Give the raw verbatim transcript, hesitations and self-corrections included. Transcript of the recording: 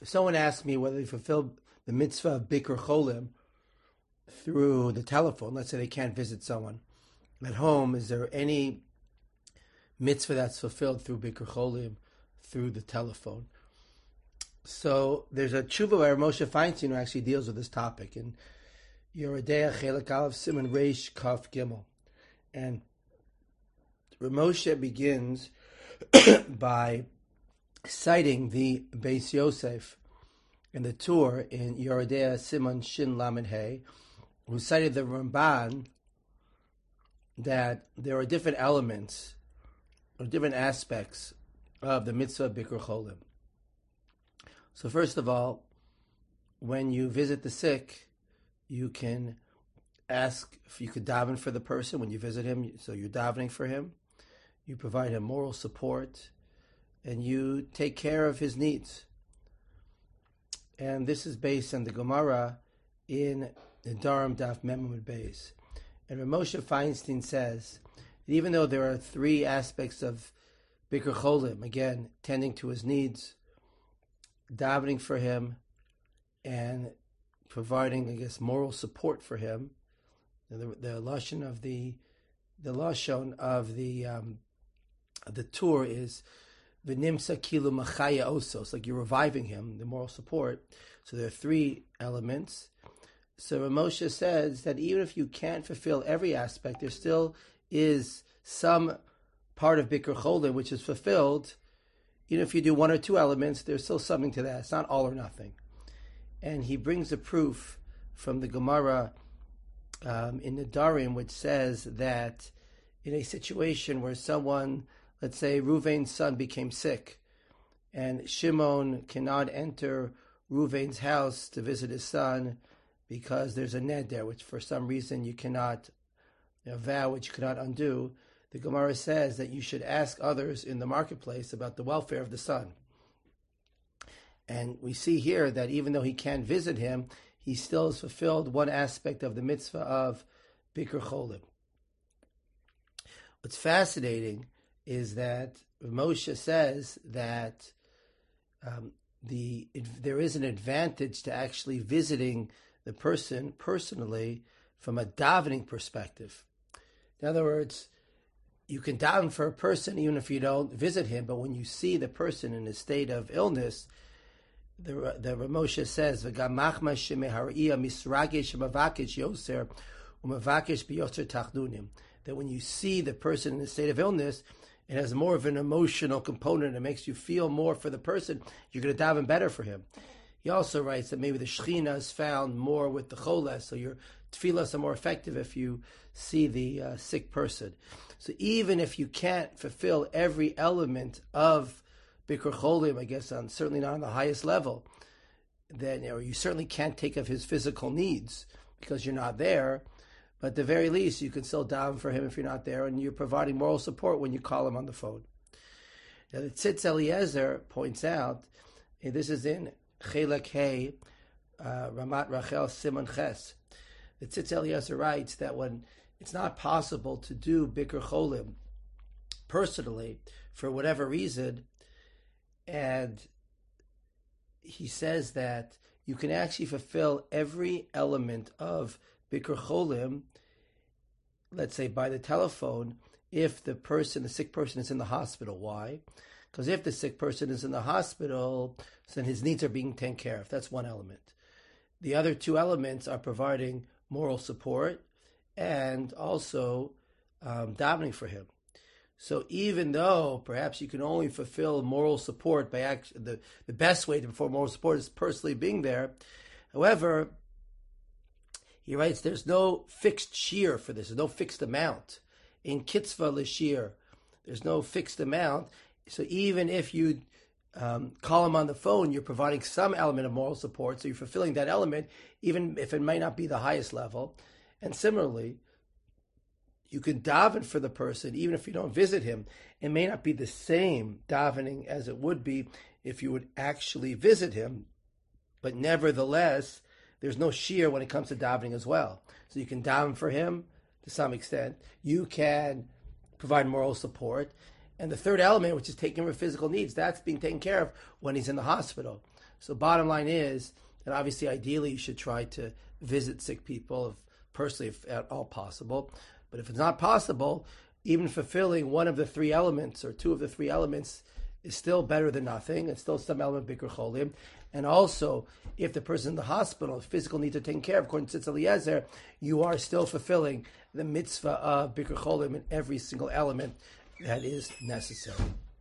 If someone asks me whether they fulfill the mitzvah of Bikur Cholim through the telephone, let's say they can't visit someone at home, is there any mitzvah that's fulfilled through Bikur Cholim through the telephone? So there's a tshuva where Moshe Feinstein who actually deals with this topic in Yoredeya Chelek Aleph Siman Reish Kaf Gimel. And Moshe begins by citing the Beis Yosef and the Tur in Yoredeya Siman Shin Lamed Hey, who cited the Ramban that there are different elements or different aspects of the mitzvah of Bikur Cholim. So first of all, when you visit the sick, you can ask if you could daven for the person when you visit him. So you're davening for him. You provide him moral support, and you take care of his needs. And this is based on the Gemara in the Dharam Daf Mem Amud Beis. And Moshe Feinstein says that even though there are three aspects of Bikur Cholim, again, tending to his needs, davening for him, and providing, I guess, moral support for him, the, the lashon of the the lashon of the um, the Tur is v'nimsa kilu machaya oso. It's like you're reviving him, the moral support. So there are three elements. So Moshe says that even if you can't fulfill every aspect, there still is some part of Bikur Cholim which is fulfilled. Even if you do one or two elements, there's still something to that. It's not all or nothing. And he brings a proof from the Gemara um, in the Darim, which says that in a situation where someone, let's say Ruvain's son became sick, and Shimon cannot enter Ruvain's house to visit his son because there's a ned there, which for some reason you cannot, a vow which you cannot undo. The Gemara says that you should ask others in the marketplace about the welfare of the son. And we see here that even though he can't visit him, he still has fulfilled one aspect of the mitzvah of Bikur Cholim. What's fascinating is that Moshe says that um, the it, there is an advantage to actually visiting the person personally from a davening perspective. In other words, you can daven for a person even if you don't visit him, but when you see the person in a state of illness, the the Moshe says, "V'gamachma shemeharia misragesh mavakesh yoser umavakesh biyoser tachdunim." That when you see the person in a state of illness, it has more of an emotional component. It makes you feel more for the person. You're going to daven better for him. He also writes that maybe the Shechina is found more with the choles, so your tefillas are more effective if you see the uh, sick person. So even if you can't fulfill every element of Bikur Cholim, I guess on, certainly not on the highest level, then you know, you certainly can't take of his physical needs because you're not there. But at the very least, you can still daven for him if you're not there, and you're providing moral support when you call him on the phone. Now, the Tzitz Eliezer points out, and this is in Chelek Hey, uh, Ramat Rachel Simon Ches. The Tzitz Eliezer writes that when it's not possible to do Bikur Cholim personally for whatever reason, and he says that you can actually fulfill every element of Bikur Cholim, let's say by the telephone, if the person, the sick person is in the hospital. Why? Because if the sick person is in the hospital, then his needs are being taken care of. That's one element. The other two elements are providing moral support and also um, davening for him. So even though perhaps you can only fulfill moral support by act- the, the best way to perform moral support is personally being there, however, he writes there's no fixed shear for this, there's no fixed amount. In Kitzvah L'Shir, there's no fixed amount. So even if you um, call him on the phone, you're providing some element of moral support, so you're fulfilling that element, even if it might not be the highest level. And similarly, you can daven for the person, even if you don't visit him. It may not be the same davening as it would be if you would actually visit him, but nevertheless, there's no shear when it comes to davening as well. So you can daven for him to some extent. You can provide moral support. And the third element, which is taking care of physical needs, that's being taken care of when he's in the hospital. So bottom line is that obviously, ideally, you should try to visit sick people, if, personally, if at all possible. But if it's not possible, even fulfilling one of the three elements or two of the three elements is still better than nothing. It's still some element of Bikur Cholim. And also, if the person in the hospital, physical needs are taken care of, according to Tzitz Eliezer, you are still fulfilling the mitzvah of Bikur Cholim in every single element that is necessary.